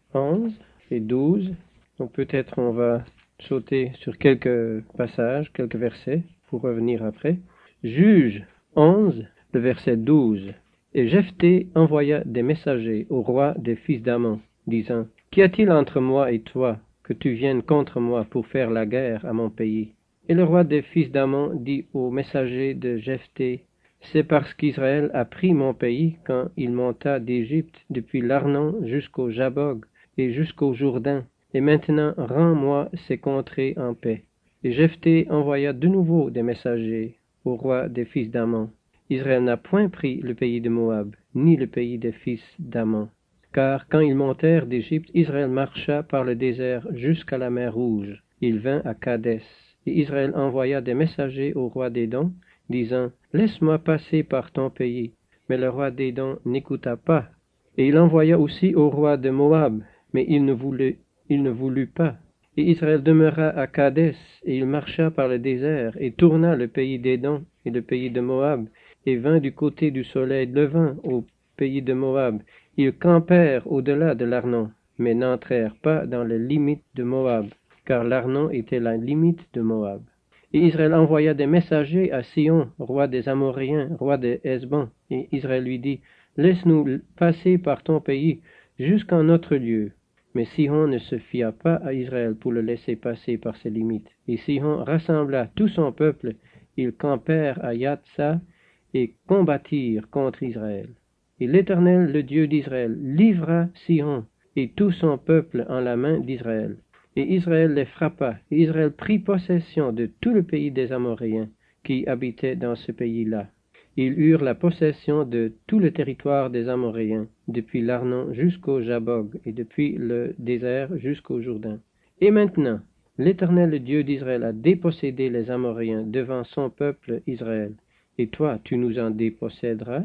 11 et 12. Donc peut-être on va sauter sur quelques passages, quelques versets, pour revenir après. Juge 11, le verset 12. Et Jephthé envoya des messagers au roi des fils d'Ammon, disant, Qu'y a-t-il entre moi et toi, que tu viennes contre moi pour faire la guerre à mon pays? Et le roi des fils d'Ammon dit aux messagers de Jephthé, C'est parce qu'Israël a pris mon pays quand il monta d'Égypte depuis l'Arnon jusqu'au Jabog et jusqu'au Jourdain, et maintenant rends-moi ces contrées en paix. Et Jephthé envoya de nouveau des messagers au roi des fils d'Ammon. Israël n'a point pris le pays de Moab, ni le pays des fils d'Ammon. Car quand ils montèrent d'Égypte, Israël marcha par le désert jusqu'à la mer Rouge. Il vint à Kadès. Et Israël envoya des messagers au roi d'Édom, disant, Laisse-moi passer par ton pays. Mais le roi d'Édom n'écouta pas. Et il envoya aussi au roi de Moab, mais il ne voulut pas. Et Israël demeura à Kadès, et il marcha par le désert, et tourna le pays d'Édom et le pays de Moab, et vint du côté du soleil levant au pays de Moab. Ils campèrent au-delà de l'Arnon, mais n'entrèrent pas dans les limites de Moab, car l'Arnon était la limite de Moab. Et Israël envoya des messagers à Sion, roi des Amoréens, roi de Hesbon, et Israël lui dit, Laisse-nous passer par ton pays jusqu'en notre lieu. Mais Sihon ne se fia pas à Israël pour le laisser passer par ses limites. Et Sihon rassembla tout son peuple, ils campèrent à Yatsah et combattirent contre Israël. Et l'Éternel, le Dieu d'Israël, livra Sihon et tout son peuple en la main d'Israël. Et Israël les frappa, et Israël prit possession de tout le pays des Amoréens qui habitaient dans ce pays-là. Ils eurent la possession de tout le territoire des Amoréens, depuis l'Arnon jusqu'au Jabog, et depuis le désert jusqu'au Jourdain. Et maintenant, l'Éternel, le Dieu d'Israël, a dépossédé les Amoréens devant son peuple Israël. Et toi, tu nous en posséderais?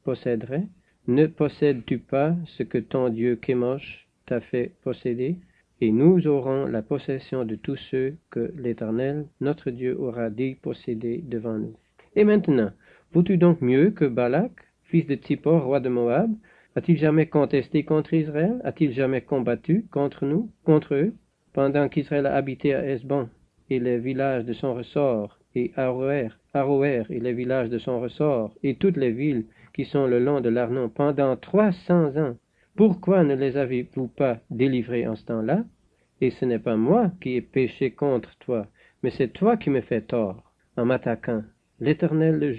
Ne possèdes-tu pas ce que ton Dieu Kémosh t'a fait posséder? Et nous aurons la possession de tous ceux que l'Éternel, notre Dieu, aura dépossédés devant nous. Et maintenant, vaux-tu donc mieux que Balak, fils de Tsippor, roi de Moab? A-t-il jamais contesté contre Israël? A-t-il jamais combattu contre eux, pendant qu'Israël a habité à Hesbon et les villages de son ressort, et Aroer et les villages de son ressort, et toutes les villes qui sont le long de l'Arnon pendant 300 ans? Pourquoi ne les avez-vous pas délivrés en ce temps-là? Et ce n'est pas moi qui ai péché contre toi, mais c'est toi qui me fais tort en m'attaquant. L'Éternel le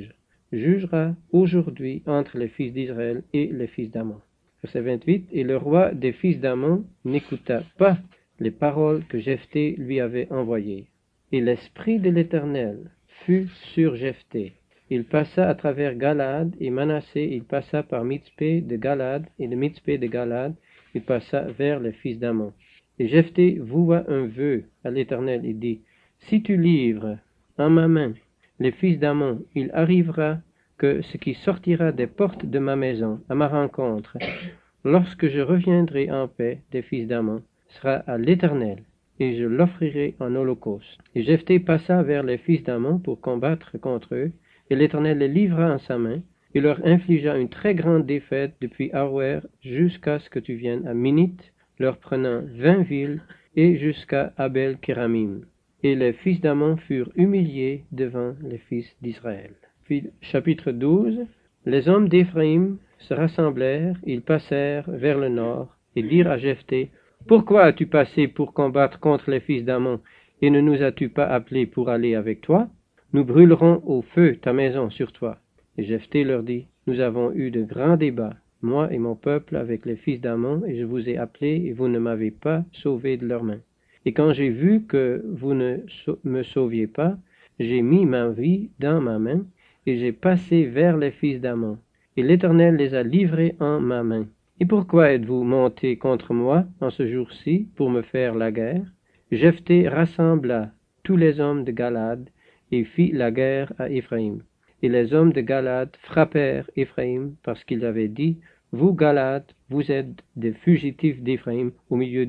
jugera aujourd'hui entre les fils d'Israël et les fils d'Ammon. Verset 28. Et le roi des fils d'Ammon n'écouta pas les paroles que Jephthé lui avait envoyées. Et l'esprit de l'Éternel fut sur Jephthé. Il passa à travers Galaad et Manassé, il passa par Mitzpé de Galaad, et de Mitzpé de Galaad, il passa vers les fils d'Ammon. Et Jephthé voua un vœu à l'Éternel et dit, Si tu livres en ma main les fils d'Ammon, il arrivera que ce qui sortira des portes de ma maison à ma rencontre, lorsque je reviendrai en paix des fils d'Ammon, sera à l'Éternel, et je l'offrirai en holocauste. Et Jephthé passa vers les fils d'Ammon pour combattre contre eux, et l'Éternel les livra en sa main, et leur infligea une très grande défaite depuis Aroer jusqu'à ce que tu viennes à Minite, leur prenant 20 villes, et jusqu'à Abel-Kéramim. Et les fils d'Ammon furent humiliés devant les fils d'Israël. Puis, chapitre 12, les hommes d'Éphraïm se rassemblèrent, ils passèrent vers le nord, et dirent à Jephthé, Pourquoi as-tu passé pour combattre contre les fils d'Ammon, et ne nous as-tu pas appelés pour aller avec toi? Nous brûlerons au feu ta maison sur toi. Et Jephthé leur dit, Nous avons eu de grands débats, moi et mon peuple, avec les fils d'Ammon, et je vous ai appelés, et vous ne m'avez pas sauvé de leurs mains. Et quand j'ai vu que vous ne me sauviez pas, j'ai mis ma vie dans ma main, et j'ai passé vers les fils d'Ammon. Et l'Éternel les a livrés en ma main. Et pourquoi êtes-vous montés contre moi en ce jour-ci pour me faire la guerre? Jephthé rassembla tous les hommes de Galaad et fit la guerre à Éphraïm. Et les hommes de Galaad frappèrent Éphraïm parce qu'ils avaient dit, Vous, Galaad, vous êtes des fugitifs d'Éphraïm, au milieu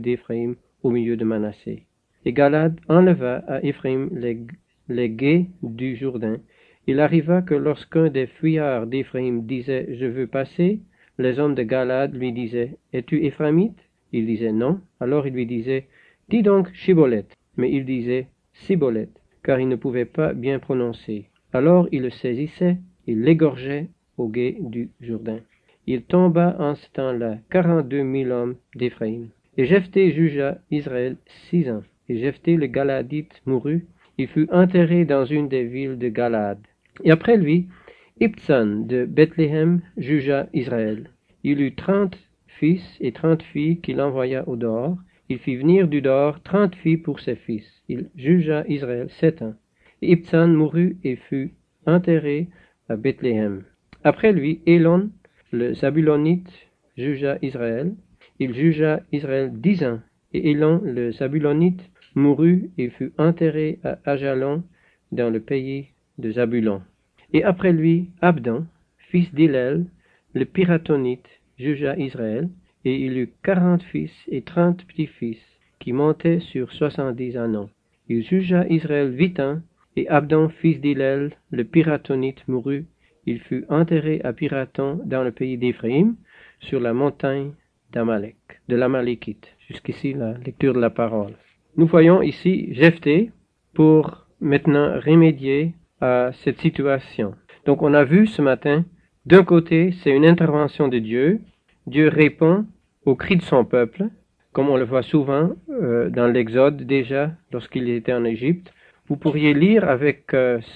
de Manassé. Et Galaad enleva à Éphraïm les gués du Jourdain. Il arriva que lorsqu'un des fuyards d'Éphraïm disait, Je veux passer, les hommes de Galaad lui disaient, Es-tu Éphraïmite? Il disait non. Alors il lui disait, dis donc Shibboleth. Mais il disait Sibboleth, car il ne pouvait pas bien prononcer. Alors il le saisissait, il l'égorgeait au gué du Jourdain. Il tomba en ce temps-là 42 000 hommes d'Éphraïm. Et Jephthé jugea Israël 6 ans. Et Jephthé le Galadite mourut. Il fut enterré dans une des villes de Galad. Et après lui, Ibtsan de Bethléem jugea Israël. Il eut 30 fils et 30 filles qu'il envoya au dehors. Il fit venir du dehors 30 filles pour ses fils. Il jugea Israël 7 ans. Et Ibtsan mourut et fut enterré à Bethléem. Après lui, Élon, le Zabulonite, jugea Israël. Il jugea Israël 10 ans. Et Élon, le Zabulonite, mourut et fut enterré à Ajalon, dans le pays de Zabulon. Et après lui, Abdon, fils d'Hillel, le Piratonite, jugea Israël, et il eut 40 fils et 30 petits-fils, qui montaient sur 70 ans. Il jugea Israël 8 ans, et Abdon, fils d'Hillel, le Piratonite, mourut. Il fut enterré à Piraton, dans le pays d'Éphraïm, sur la montagne d'Amalek, de l'Amalekite. Jusqu'ici, la lecture de la parole. Nous voyons ici Jephthé pour maintenant remédier à cette situation. Donc on a vu ce matin, d'un côté, c'est une intervention de Dieu. Dieu répond aux cris de son peuple, comme on le voit souvent dans l'Exode déjà, lorsqu'il était en Égypte. Vous pourriez lire avec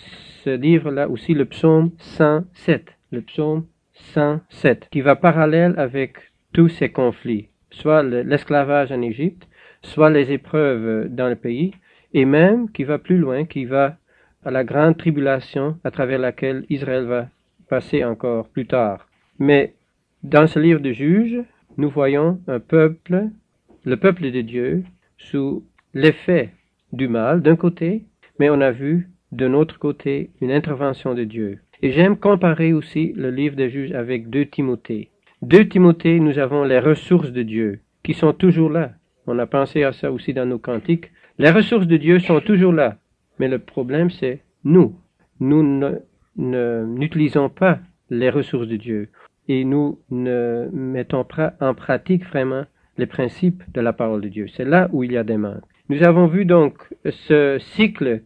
ce livre-là aussi le psaume 107, le psaume 107, qui va parallèle avec tous ces conflits, soit l'esclavage en Égypte, soit les épreuves dans le pays, et même qui va plus loin, qui va à la grande tribulation à travers laquelle Israël va passer encore plus tard. Mais dans ce livre de Juges, nous voyons un peuple, le peuple de Dieu, sous l'effet du mal d'un côté, mais on a vu d'un autre côté une intervention de Dieu. Et j'aime comparer aussi le livre des Juges avec 2 Timothée. 2 Timothée, nous avons les ressources de Dieu, qui sont toujours là. On a pensé à ça aussi dans nos cantiques. Les ressources de Dieu sont toujours là. Mais le problème, c'est nous. Nous n'utilisons pas les ressources de Dieu. Et nous ne mettons pas en pratique vraiment les principes de la parole de Dieu. C'est là où il y a des manques. Nous avons vu donc ce cycle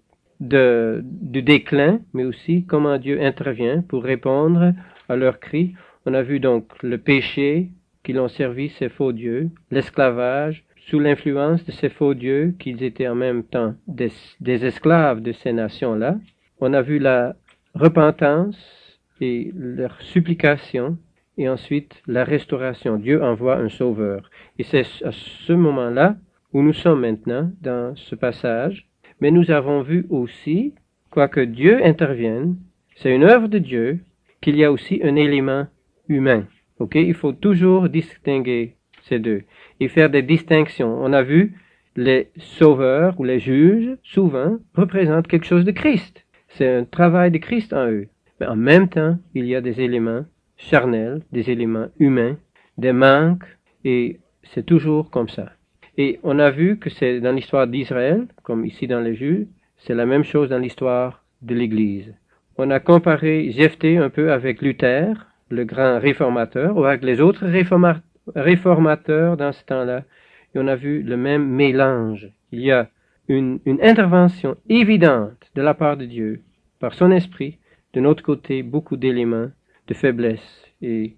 du déclin, mais aussi comment Dieu intervient pour répondre à leurs cris. On a vu donc le péché qui l'ont servi, ces faux dieux, l'esclavage, sous l'influence de ces faux dieux, qu'ils étaient en même temps des esclaves de ces nations-là. On a vu la repentance et leur supplication, et ensuite la restauration. Dieu envoie un sauveur. Et c'est à ce moment-là où nous sommes maintenant dans ce passage. Mais nous avons vu aussi, quoique Dieu intervienne, c'est une œuvre de Dieu, qu'il y a aussi un élément humain. Il faut toujours distinguer ces deux et faire des distinctions. On a vu les sauveurs ou les juges, souvent, représentent quelque chose de Christ. C'est un travail de Christ en eux. Mais en même temps, il y a des éléments charnels, des éléments humains, des manques, et c'est toujours comme ça. Et on a vu que c'est dans l'histoire d'Israël, comme ici dans les Juges, c'est la même chose dans l'histoire de l'Église. On a comparé Jephthé un peu avec Luther, le grand réformateur, ou avec les autres réformateurs dans ce temps-là, et on a vu le même mélange. Il y a une intervention évidente de la part de Dieu, par son esprit, de notre côté, beaucoup d'éléments de faiblesse et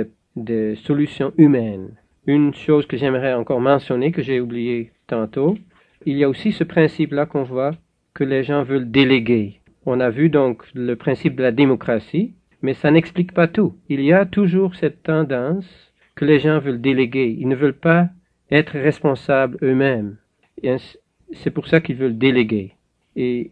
de solutions humaines. Une chose que j'aimerais encore mentionner, que j'ai oublié tantôt, il y a aussi ce principe-là qu'on voit que les gens veulent déléguer. On a vu donc le principe de la démocratie, mais ça n'explique pas tout. Il y a toujours cette tendance que les gens veulent déléguer. Ils ne veulent pas être responsables eux-mêmes. Et c'est pour ça qu'ils veulent déléguer. Et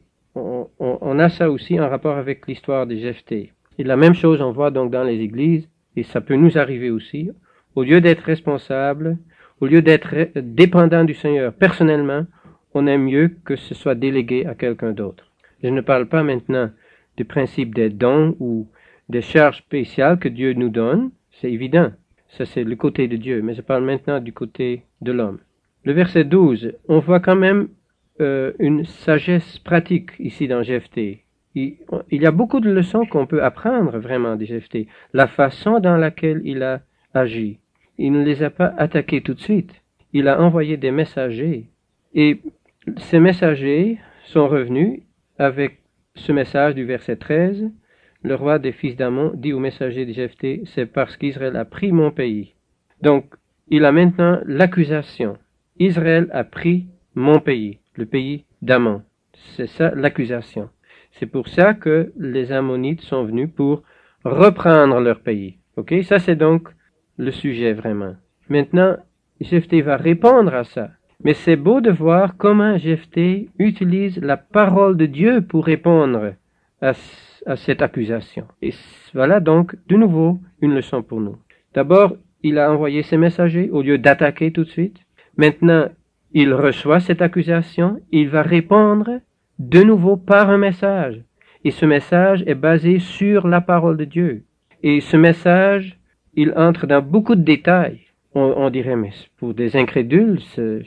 on a ça aussi en rapport avec l'histoire de Jephthé. Et la même chose on voit donc dans les églises, et ça peut nous arriver aussi. Au lieu d'être responsable, au lieu d'être dépendant du Seigneur personnellement, on aime mieux que ce soit délégué à quelqu'un d'autre. Je ne parle pas maintenant du principe des dons ou des charges spéciales que Dieu nous donne, c'est évident. Ça, c'est le côté de Dieu, mais je parle maintenant du côté de l'homme. Le verset 12, on voit quand même une sagesse pratique ici dans Jephthé. Il y a beaucoup de leçons qu'on peut apprendre vraiment de Jephthé. La façon dans laquelle il a agi. Il ne les a pas attaqués tout de suite. il a envoyé des messagers. Et ces messagers sont revenus avec ce message du verset 13. Le roi des fils d'Ammon dit aux messagers de Jephthé, c'est parce qu'Israël a pris mon pays. Donc, il a maintenant l'accusation. Israël a pris mon pays, le pays d'Ammon. C'est ça l'accusation. C'est pour ça que les Ammonites sont venus pour reprendre leur pays. Ok, ça c'est donc le sujet vraiment. Maintenant, Jephthé va répondre à ça. Mais c'est beau de voir comment Jephthé utilise la parole de Dieu pour répondre à cette accusation. Et voilà donc de nouveau une leçon pour nous. D'abord, il a envoyé ses messagers au lieu d'attaquer tout de suite. Maintenant, il reçoit cette accusation, il va répondre de nouveau par un message. Et ce message est basé sur la parole de Dieu. Et ce message, il entre dans beaucoup de détails. On dirait, mais pour des incrédules,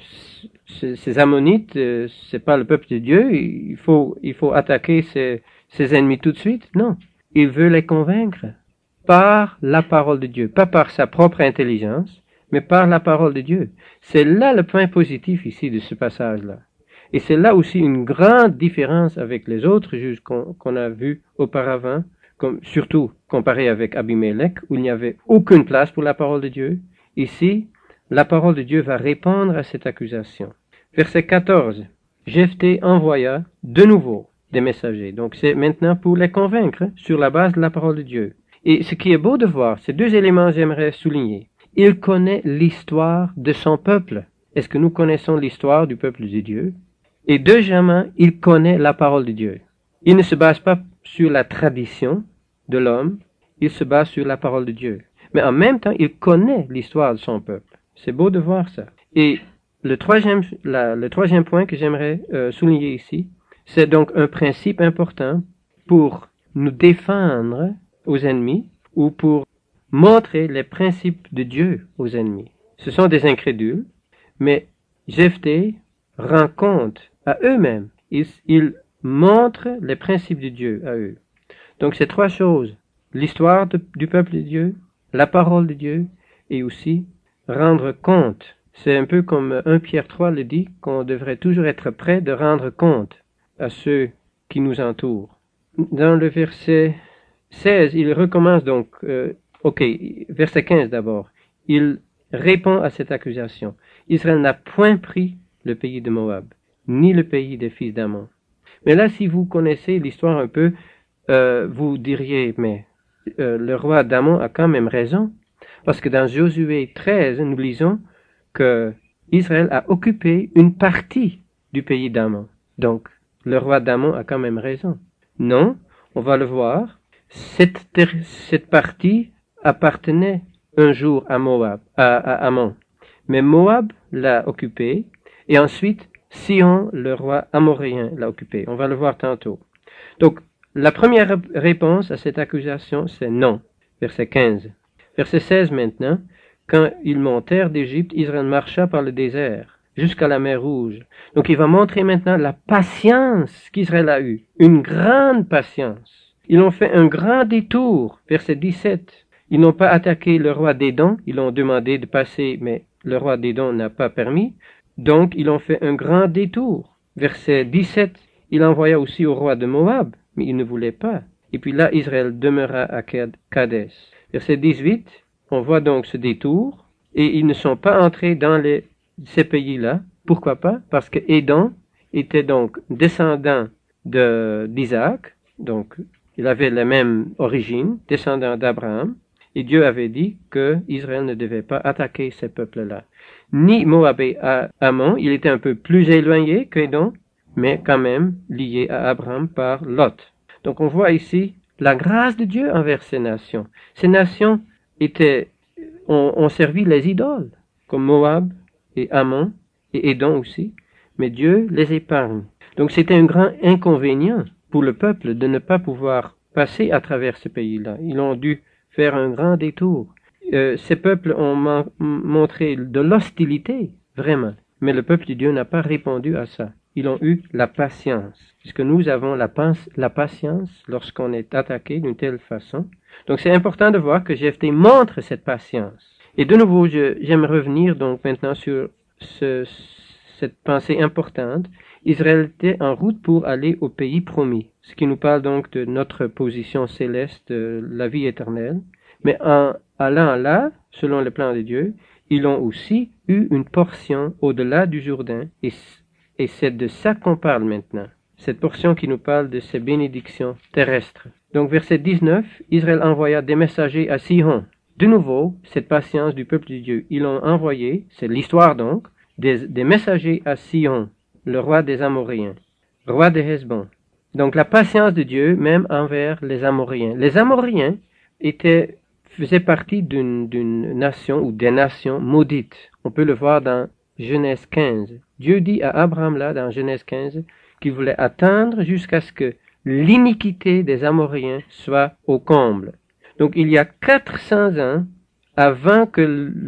ces Ammonites, c'est pas le peuple de Dieu, il faut attaquer ses ennemis tout de suite. Non, il veut les convaincre par la parole de Dieu, pas par sa propre intelligence, mais par la parole de Dieu. C'est là le point positif ici de ce passage-là. Et c'est là aussi une grande différence avec les autres juges qu'on a vus auparavant, surtout comparé avec Abimelech, où il n'y avait aucune place pour la parole de Dieu. Ici, la parole de Dieu va répondre à cette accusation. Verset 14. Jephthé envoya de nouveau des messagers. Donc c'est maintenant pour les convaincre sur la base de la parole de Dieu. Et ce qui est beau de voir, ces deux éléments j'aimerais souligner. Il connaît l'histoire de son peuple. Est-ce que nous connaissons l'histoire du peuple de Dieu? Et deuxièmement, il connaît la parole de Dieu. Il ne se base pas sur la tradition de l'homme, il se base sur la parole de Dieu. Mais en même temps, il connaît l'histoire de son peuple. C'est beau de voir ça. Et le troisième point que j'aimerais souligner ici, c'est donc un principe important pour nous défendre aux ennemis ou pour montrer les principes de Dieu aux ennemis. Ce sont des incrédules, mais Jephthé rend compte à eux-mêmes. Ils montrent les principes de Dieu à eux. Donc c'est trois choses. L'histoire du peuple de Dieu, la parole de Dieu et aussi rendre compte. C'est un peu comme 1 Pierre 3 le dit, qu'on devrait toujours être prêt de rendre compte à ceux qui nous entourent. Dans le verset 16, il recommence donc, verset 15 d'abord. Il répond à cette accusation. Israël n'a point pris le pays de Moab, ni le pays des fils d'Ammon. Mais là, si vous connaissez l'histoire un peu, vous diriez, mais le roi d'Ammon a quand même raison, parce que dans Josué 13, nous lisons que Israël a occupé une partie du pays d'Ammon. Donc, le roi d'Ammon a quand même raison. Non, on va le voir, cette partie appartenait un jour à Moab, à Ammon. Mais Moab l'a occupé, et ensuite, Sihon, le roi amoréen, l'a occupé. On va le voir tantôt. Donc, la première réponse à cette accusation, c'est non. Verset 15. Verset 16 maintenant. Quand ils montèrent d'Égypte, Israël marcha par le désert jusqu'à la mer Rouge. Donc il va montrer maintenant la patience qu'Israël a eue. Une grande patience. Ils ont fait un grand détour. Verset 17. Ils n'ont pas attaqué le roi d'Édom. Ils ont demandé de passer, mais le roi d'Édom n'a pas permis. Donc ils ont fait un grand détour. Verset 17. Il envoya aussi au roi de Moab, mais il ne voulait pas. Et puis là, Israël demeura à Kadès. Verset 18, on voit donc ce détour, et ils ne sont pas entrés dans ces pays-là. Pourquoi pas? Parce que Édom était donc descendant d'Isaac, donc il avait la même origine, descendant d'Abraham, et Dieu avait dit que Israël ne devait pas attaquer ces peuples-là. Ni Moab et Ammon, il était un peu plus éloigné qu'Édom, mais quand même lié à Abraham par Lot. Donc on voit ici la grâce de Dieu envers ces nations. Ces nations ont servi les idoles, comme Moab et Ammon et Édom aussi, mais Dieu les épargne. Donc c'était un grand inconvénient pour le peuple de ne pas pouvoir passer à travers ce pays-là. Ils ont dû faire un grand détour. Ces peuples ont montré de l'hostilité, vraiment, mais le peuple de Dieu n'a pas répondu à ça. Ils ont eu la patience, puisque nous avons la patience lorsqu'on est attaqué d'une telle façon. Donc c'est important de voir que Jephthé montre cette patience. Et de nouveau, j'aime revenir donc maintenant sur cette pensée importante, Israël était en route pour aller au pays promis, ce qui nous parle donc de notre position céleste, la vie éternelle. Mais en allant là, selon le plan de Dieu, ils ont aussi eu une portion au-delà du Jourdain, et c'est de ça qu'on parle maintenant. Cette portion qui nous parle de ces bénédictions terrestres. Donc verset 19, Israël envoya des messagers à Sihon. De nouveau, cette patience du peuple de Dieu. Ils ont envoyé, c'est l'histoire donc, des messagers à Sihon, le roi des Amoréens, roi de Hesbon. Donc la patience de Dieu même envers les Amoréens. Les Amoréens faisaient partie d'une nation ou des nations maudites. On peut le voir dans Genèse 15. Dieu dit à Abraham là, dans Genèse 15, qu'il voulait attendre jusqu'à ce que l'iniquité des Amoréens soit au comble. Donc il y a 400 ans, avant que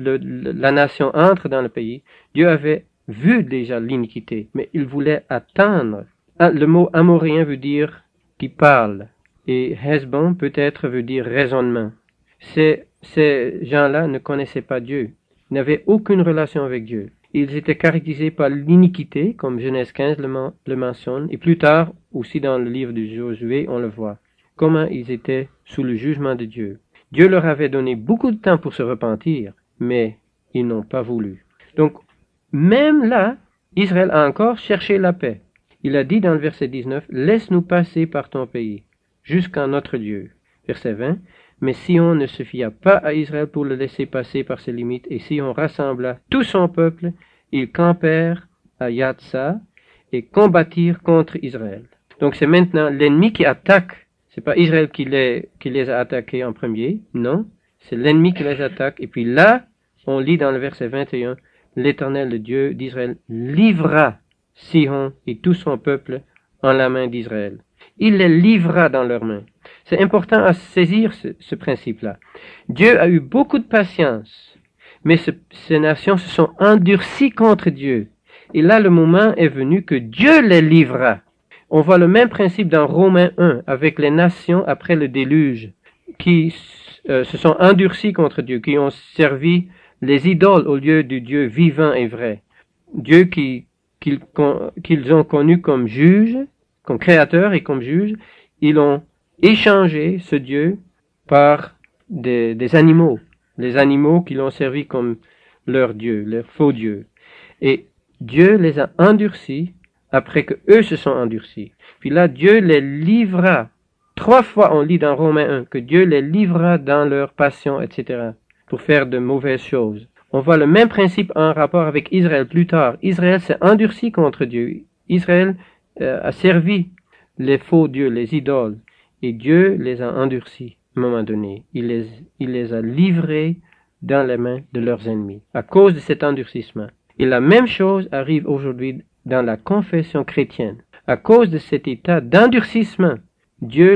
la nation entre dans le pays, Dieu avait vu déjà l'iniquité, mais il voulait attendre. Le mot amoréen veut dire qui parle, et Hesbon peut-être veut dire raisonnement. Ces gens-là ne connaissaient pas Dieu, n'avaient aucune relation avec Dieu. Ils étaient caractérisés par l'iniquité, comme Genèse 15 le mentionne, et plus tard, aussi dans le livre de Josué, on le voit, comment ils étaient sous le jugement de Dieu. Dieu leur avait donné beaucoup de temps pour se repentir, mais ils n'ont pas voulu. Donc, même là, Israël a encore cherché la paix. Il a dit dans le verset 19, « Laisse-nous passer par ton pays, jusqu'à notre Dieu. » Verset 20, « Mais Sion ne se fia pas à Israël pour le laisser passer par ses limites, et Sion rassembla tout son peuple, ils campèrent à Yatsa et combattirent contre Israël. » Donc c'est maintenant l'ennemi qui attaque. C'est pas Israël qui les a attaqués en premier, non. C'est l'ennemi qui les attaque. Et puis là, on lit dans le verset 21, « L'Éternel, le Dieu d'Israël, livra Sihon et tout son peuple en la main d'Israël. » Il les livra dans leurs mains. C'est important à saisir ce principe-là. Dieu a eu beaucoup de patience, mais ces nations se sont endurcies contre Dieu. Et là, le moment est venu que Dieu les livra. On voit le même principe dans Romains 1, avec les nations après le déluge, qui se sont endurcies contre Dieu, qui ont servi les idoles au lieu du Dieu vivant et vrai. Dieu qu'ils ont connu comme juge, comme créateur et comme juge, ils ont échangé ce Dieu par des animaux, les animaux qu'ils ont servi comme leur Dieu, leur faux Dieu. Et Dieu les a endurcis après que eux se sont endurcis. Puis là, Dieu les livra. 3 fois on lit dans Romains 1 que Dieu les livra dans leur passion, etc., pour faire de mauvaises choses. On voit le même principe en rapport avec Israël plus tard. Israël s'est endurci contre Dieu. Israël a servi les faux dieux, les idoles, et Dieu les a endurcis à un moment donné. Il les a livrés dans les mains de leurs ennemis à cause de cet endurcissement. Et la même chose arrive aujourd'hui dans la confession chrétienne. À cause de cet état d'endurcissement, Dieu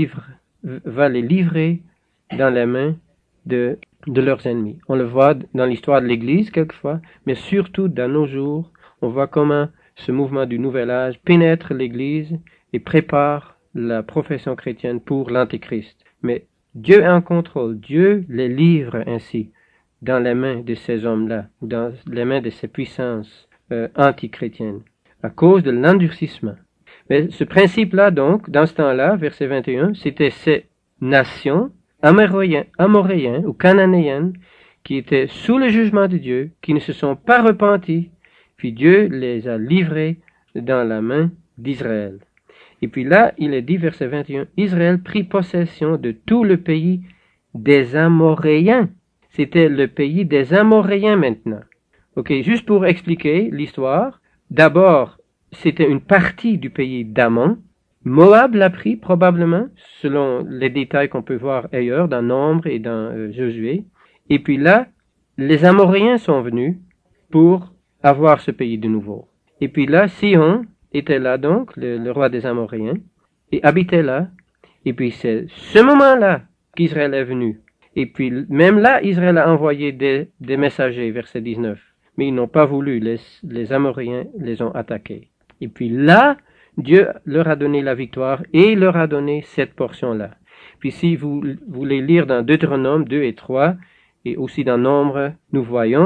va les livrer dans les mains de leurs ennemis. On le voit dans l'histoire de l'Église quelquefois, mais surtout dans nos jours, on voit comment ce mouvement du Nouvel Âge pénètre l'Église et prépare la profession chrétienne pour l'Antéchrist. Mais Dieu est en contrôle. Dieu les livre ainsi dans les mains de ces hommes-là, ou dans les mains de ces puissances antichrétiennes, à cause de l'endurcissement. Mais ce principe-là, donc, dans ce temps-là, verset 21, c'était ces nations amoréennes ou cananéennes qui étaient sous le jugement de Dieu, qui ne se sont pas repentis, puis Dieu les a livrés dans la main d'Israël. Et puis là, il est dit, verset 21, Israël prit possession de tout le pays des Amoréens. C'était le pays des Amoréens maintenant. Ok, juste pour expliquer l'histoire, d'abord, c'était une partie du pays d'Ammon. Moab l'a pris probablement, selon les détails qu'on peut voir ailleurs, dans Nombre et dans Josué. Et puis là, les Amoréens sont venus pour avoir ce pays de nouveau. Et puis là, Sihon était là donc, le roi des Amoréens, et habitait là. Et puis c'est ce moment-là qu'Israël est venu. Et puis même là, Israël a envoyé des messagers, verset 19. Mais ils n'ont pas voulu, les Amoréens les ont attaqués. Et puis là, Dieu leur a donné la victoire et leur a donné cette portion-là. Puis si vous voulez lire dans Deutéronome 2 et 3, et aussi dans Nombre, nous voyons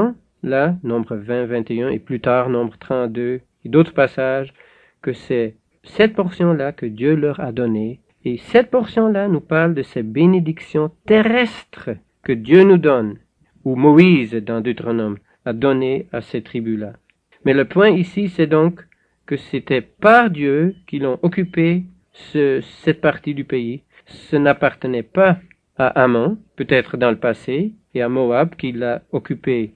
là, nombre 20, 21, et plus tard, nombre 32, et d'autres passages, que c'est cette portion-là que Dieu leur a donnée. Et cette portion-là nous parle de ces bénédictions terrestres que Dieu nous donne, ou Moïse, dans Deutéronome, a donné à ces tribus-là. Mais le point ici, c'est donc que c'était par Dieu qu'ils ont occupé cette partie du pays. Ce n'appartenait pas à Ammon, peut-être dans le passé, et à Moab, qui l'a occupé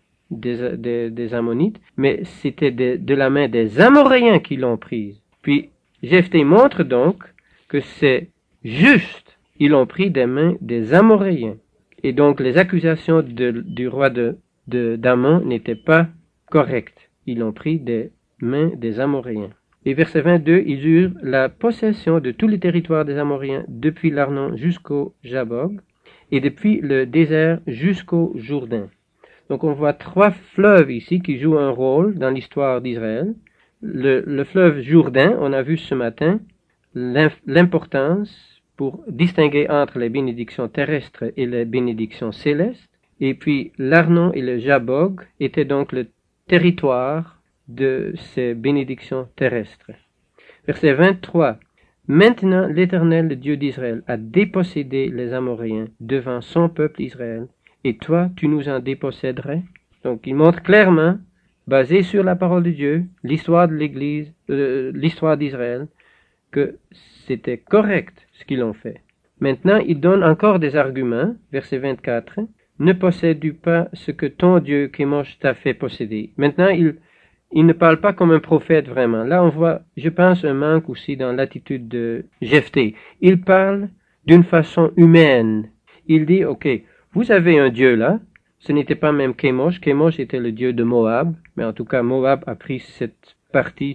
des Ammonites, mais c'était de la main des Amoréens qui l'ont prise. Puis, Jephthé montre donc que c'est juste. Ils l'ont pris des mains des Amoréens. Et donc, les accusations du roi d'Ammon n'étaient pas correctes. Ils l'ont pris des mains des Amoréens. Et verset 22, ils eurent la possession de tous les territoires des Amoréens depuis l'Arnon jusqu'au Jabog et depuis le désert jusqu'au Jourdain. Donc on voit 3 fleuves ici qui jouent un rôle dans l'histoire d'Israël. Le fleuve Jourdain, on a vu ce matin l'importance pour distinguer entre les bénédictions terrestres et les bénédictions célestes. Et puis l'Arnon et le Jabog étaient donc le territoire de ces bénédictions terrestres. Verset 23. Maintenant l'Éternel, le Dieu d'Israël, a dépossédé les Amoréens devant son peuple Israël, et toi, tu nous en déposséderais. Donc il montre clairement, basé sur la parole de Dieu, l'histoire de l'Église, l'histoire d'Israël, que c'était correct ce qu'ils ont fait. Maintenant, il donne encore des arguments, verset 24. Ne possèdes-tu pas ce que ton Dieu, Kémosh, t'a fait posséder? Maintenant, il ne parle pas comme un prophète vraiment. Là, on voit, je pense, un manque aussi dans l'attitude de Jephthé. Il parle d'une façon humaine. Il dit, ok, vous avez un Dieu là. Ce n'était pas même Kémosh. Kémosh était le Dieu de Moab. Mais en tout cas, Moab a pris cette partie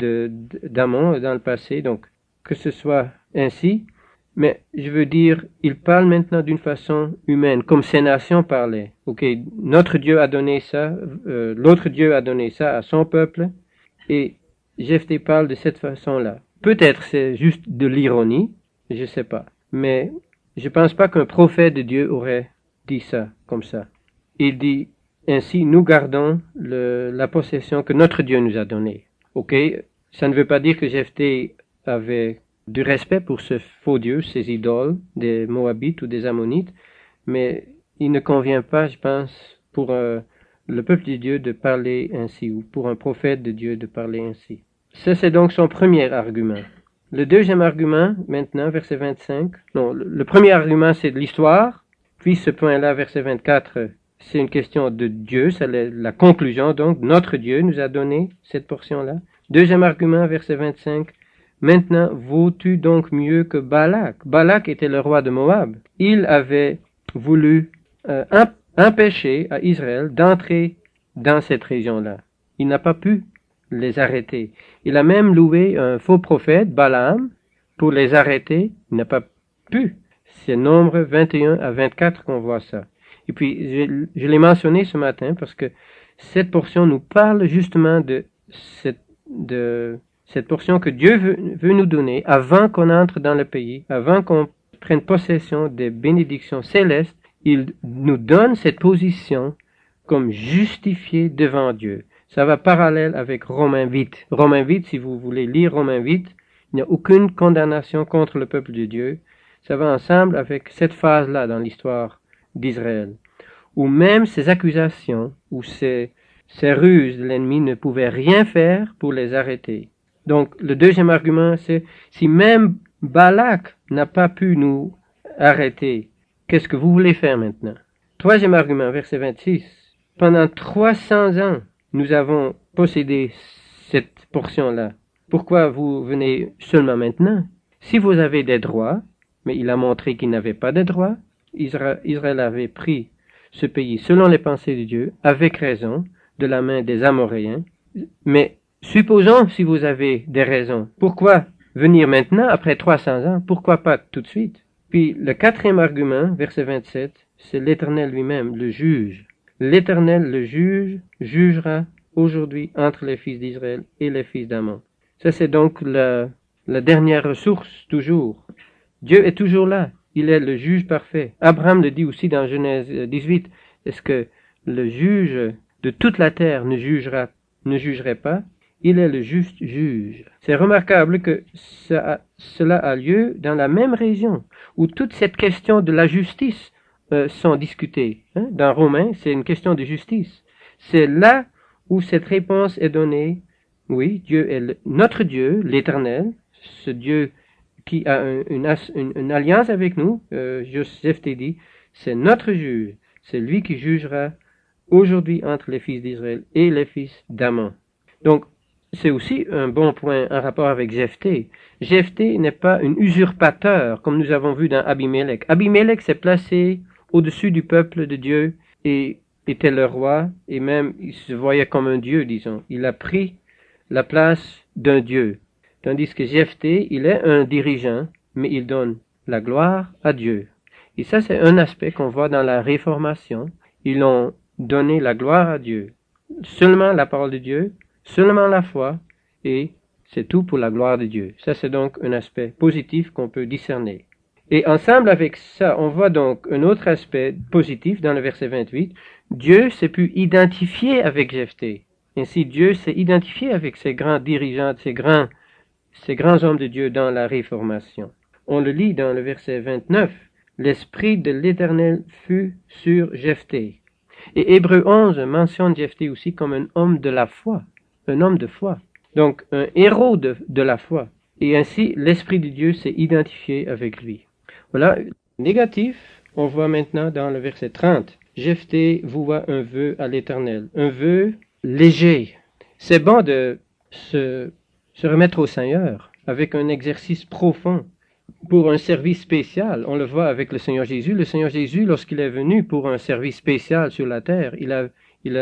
d'Ammon dans le passé. Donc, que ce soit ainsi. Mais je veux dire, il parle maintenant d'une façon humaine, comme ces nations parlaient. Ok, notre Dieu a donné ça, l'autre Dieu a donné ça à son peuple, et Jephthé parle de cette façon-là. Peut-être c'est juste de l'ironie, je sais pas, mais je pense pas qu'un prophète de Dieu aurait dit ça comme ça. Il dit ainsi, nous gardons la possession que notre Dieu nous a donnée. Ok, ça ne veut pas dire que Jephthé avait du respect pour ce faux Dieu, ces idoles des Moabites ou des Ammonites, mais il ne convient pas, je pense, pour le peuple de Dieu de parler ainsi, ou pour un prophète de Dieu de parler ainsi. Ça, c'est donc son premier argument. Le deuxième argument, maintenant, verset 25, non, le premier argument, c'est de l'histoire, puis ce point-là, verset 24, c'est une question de Dieu, c'est la conclusion, donc, notre Dieu nous a donné cette portion-là. Deuxième argument, verset 25, maintenant, vaux-tu donc mieux que Balak? Balak était le roi de Moab. Il avait voulu empêcher à Israël d'entrer dans cette région-là. Il n'a pas pu les arrêter. Il a même loué un faux prophète, Balaam, pour les arrêter. Il n'a pas pu. C'est Nombre 21 à 24 qu'on voit ça. Et puis, je l'ai mentionné ce matin parce que cette portion nous parle justement de cette portion que Dieu veut nous donner avant qu'on entre dans le pays, avant qu'on prenne possession des bénédictions célestes. Il nous donne cette position comme justifié devant Dieu. Ça va parallèle avec Romains 8. Romains 8, si vous voulez lire Romains 8, il n'y a aucune condamnation contre le peuple de Dieu. Ça va ensemble avec cette phase-là dans l'histoire d'Israël, où même ces accusations, ou ces ruses de l'ennemi ne pouvaient rien faire pour les arrêter. Donc, le deuxième argument, c'est si même Balak n'a pas pu nous arrêter, qu'est-ce que vous voulez faire maintenant? Troisième argument, verset 26. Pendant 300 ans, nous avons possédé cette portion-là. Pourquoi vous venez seulement maintenant? Si vous avez des droits, mais il a montré qu'il n'avait pas de droits, Israël avait pris ce pays selon les pensées de Dieu, avec raison, de la main des Amoréens. Mais supposons si vous avez des raisons. Pourquoi venir maintenant, après 300 ans? Pourquoi pas tout de suite? Puis le quatrième argument, verset 27, c'est l'Éternel lui-même, le juge. L'Éternel, le juge, jugera aujourd'hui entre les fils d'Israël et les fils d'Ammon. Ça, c'est donc la dernière ressource, toujours. Dieu est toujours là. Il est le juge parfait. Abraham le dit aussi dans Genèse 18. Est-ce que le juge de toute la terre ne jugerait pas, il est le juste juge. C'est remarquable que cela a lieu dans la même région où toute cette question de la justice sont discutées. Dans Romains, c'est une question de justice. C'est là où cette réponse est donnée. Oui, Dieu est notre Dieu, l'Éternel, ce Dieu qui a une alliance avec nous. Joseph t'a dit, c'est notre juge. C'est lui qui jugera aujourd'hui entre les fils d'Israël et les fils d'Ammon. Donc, c'est aussi un bon point en rapport avec Jephthé. Jephthé n'est pas un usurpateur, comme nous avons vu dans Abimelech. Abimelech s'est placé au-dessus du peuple de Dieu et était le roi, et même il se voyait comme un dieu, disons. Il a pris la place d'un dieu. Tandis que Jephthé, il est un dirigeant, mais il donne la gloire à Dieu. Et ça, c'est un aspect qu'on voit dans la Réformation. Ils ont donné la gloire à Dieu. Seulement la parole de Dieu, seulement la foi, et c'est tout pour la gloire de Dieu. Ça, c'est donc un aspect positif qu'on peut discerner. Et ensemble avec ça, on voit donc un autre aspect positif dans le verset 28. Dieu s'est pu identifier avec Jephthé. Ainsi, Dieu s'est identifié avec ces grands dirigeants, ces grands hommes de Dieu dans la Réformation. On le lit dans le verset 29. L'Esprit de l'Éternel fut sur Jephthé. Et Hébreux 11 mentionne Jephthé aussi comme un homme de la foi, un homme de foi. Donc, un héros de la foi. Et ainsi, l'Esprit de Dieu s'est identifié avec lui. Voilà, négatif, on voit maintenant dans le verset 30. Jephthé voua un vœu à l'Éternel, un vœu léger. C'est bon de se remettre au Seigneur avec un exercice profond pour un service spécial. On le voit avec le Seigneur Jésus. Le Seigneur Jésus, lorsqu'il est venu pour un service spécial sur la terre, il a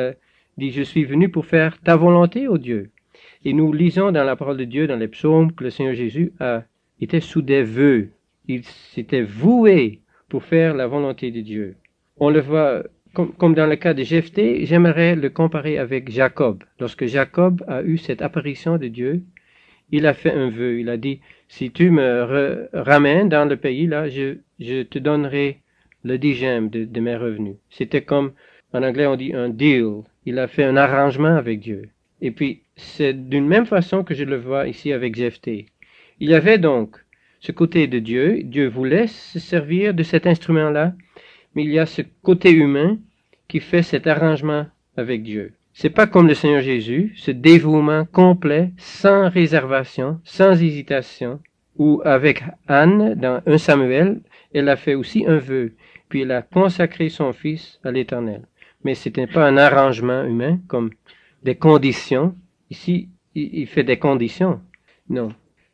dit, je suis venu pour faire ta volonté, ô Dieu. Et nous lisons dans la parole de Dieu, dans les psaumes, que le Seigneur Jésus était sous des vœux. Il s'était voué pour faire la volonté de Dieu. On le voit, comme dans le cas de Jephthé, j'aimerais le comparer avec Jacob. Lorsque Jacob a eu cette apparition de Dieu, il a fait un vœu. Il a dit, si tu me ramènes dans le pays, là, je te donnerai le dixième de mes revenus. C'était comme, en anglais on dit un deal. Il a fait un arrangement avec Dieu. Et puis, c'est d'une même façon que je le vois ici avec Jephthé. Il y avait donc ce côté de Dieu. Dieu voulait se servir de cet instrument-là, mais il y a ce côté humain qui fait cet arrangement avec Dieu. C'est pas comme le Seigneur Jésus, ce dévouement complet, sans réservation, sans hésitation, ou avec Anne, dans 1 Samuel, elle a fait aussi un vœu, puis elle a consacré son fils à l'Éternel. Mais c'était pas un arrangement humain, comme des conditions. Ici, il fait des conditions. Non.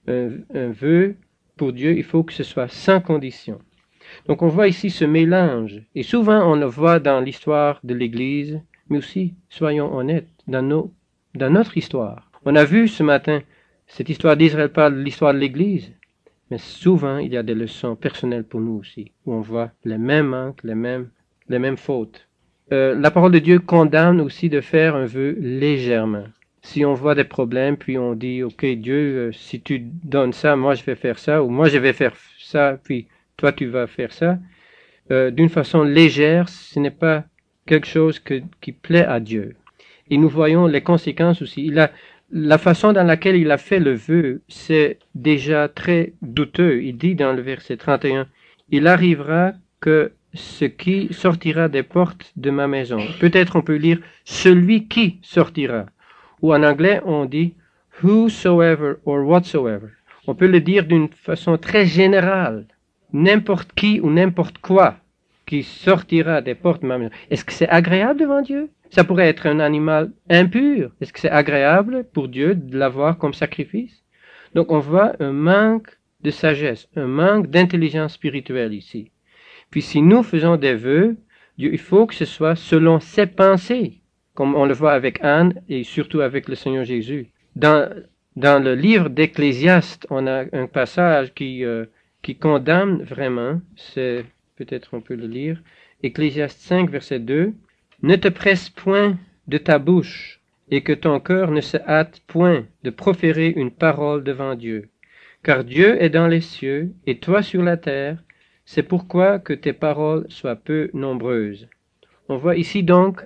Un vœu, pour Dieu, il faut que ce soit sans condition. Donc on voit ici ce mélange, et souvent on le voit dans l'histoire de l'Église, mais aussi, soyons honnêtes, dans notre histoire. On a vu ce matin, cette histoire d'Israël parle de l'histoire de l'Église, mais souvent il y a des leçons personnelles pour nous aussi, où on voit les mêmes manques, les mêmes fautes. La parole de Dieu condamne aussi de faire un vœu légèrement. Si on voit des problèmes, puis on dit, ok Dieu, si tu donnes ça, moi je vais faire ça, ou moi je vais faire ça, puis toi tu vas faire ça, d'une façon légère, ce n'est pas quelque chose qui plaît à Dieu. Et nous voyons les conséquences aussi. La façon dans laquelle il a fait le vœu, c'est déjà très douteux. Il dit dans le verset 31, « Il arrivera que ce qui sortira des portes de ma maison. » Peut-être on peut lire « celui qui sortira ». Ou en anglais, on dit « whosoever or whatsoever ». On peut le dire d'une façon très générale. N'importe qui ou n'importe quoi qui sortira des portes de ma maison. Est-ce que c'est agréable devant Dieu? Ça pourrait être un animal impur. Est-ce que c'est agréable pour Dieu de l'avoir comme sacrifice? Donc on voit un manque de sagesse, un manque d'intelligence spirituelle ici. Puis si nous faisons des vœux, Dieu, il faut que ce soit selon ses pensées, comme on le voit avec Anne et surtout avec le Seigneur Jésus. Dans le livre d'Ecclésiaste, on a un passage qui condamne vraiment, c'est peut-être on peut le lire, Ecclésiaste 5, verset 2, « Ne te presse point de ta bouche, et que ton cœur ne se hâte point de proférer une parole devant Dieu. Car Dieu est dans les cieux, et toi sur la terre, c'est pourquoi que tes paroles soient peu nombreuses. » On voit ici donc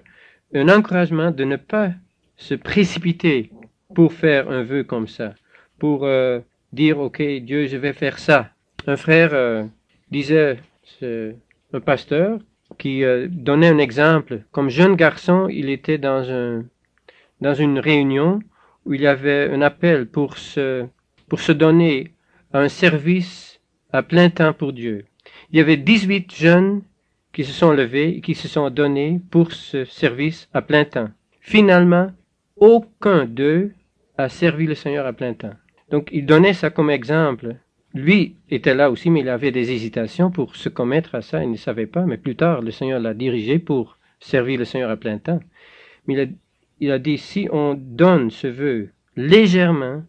un encouragement de ne pas se précipiter pour faire un vœu comme ça, pour dire, ok, Dieu, je vais faire ça. Un frère disait, un pasteur, qui donnait un exemple. Comme jeune garçon, il était dans une réunion où il y avait un appel pour se donner à un service à plein temps pour Dieu. Il y avait 18 jeunes qui se sont levés et qui se sont donnés pour ce service à plein temps. Finalement, aucun d'eux a servi le Seigneur à plein temps. Donc, il donnait ça comme exemple. Lui était là aussi, mais il avait des hésitations pour se commettre à ça. Il ne savait pas, mais plus tard, le Seigneur l'a dirigé pour servir le Seigneur à plein temps. Mais il a dit, si on donne ce vœu légèrement,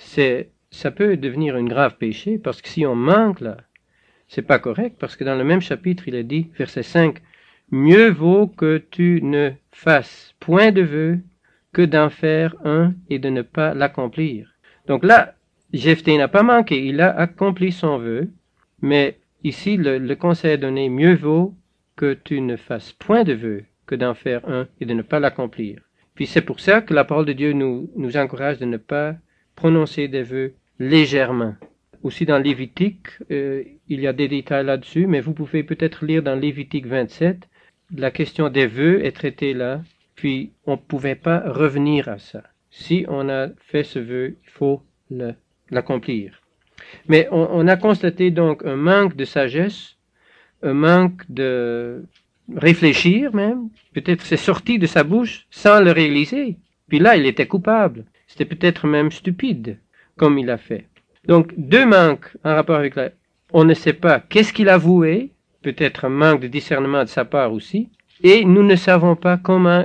ça peut devenir un grave péché, parce que si on manque là, c'est pas correct, parce que dans le même chapitre, il a dit, verset 5, « Mieux vaut que tu ne fasses point de vœu que d'en faire un et de ne pas l'accomplir. » Donc là, Jephthé n'a pas manqué, il a accompli son vœu, mais ici, le conseil est donné, « Mieux vaut que tu ne fasses point de vœu que d'en faire un et de ne pas l'accomplir. » Puis c'est pour ça que la parole de Dieu nous encourage de ne pas prononcer des vœux légèrement. Aussi dans Lévitique, il y a des détails là-dessus, mais vous pouvez peut-être lire dans Lévitique 27, la question des vœux est traitée là, puis on ne pouvait pas revenir à ça. Si on a fait ce vœu, il faut l'accomplir. Mais on a constaté donc un manque de sagesse, un manque de réfléchir même, peut-être c'est sorti de sa bouche sans le réaliser. Puis là, il était coupable. C'était peut-être même stupide, comme il a fait. Donc, deux manques en rapport avec on ne sait pas qu'est-ce qu'il a voué, peut-être un manque de discernement de sa part aussi, et nous ne savons pas comment,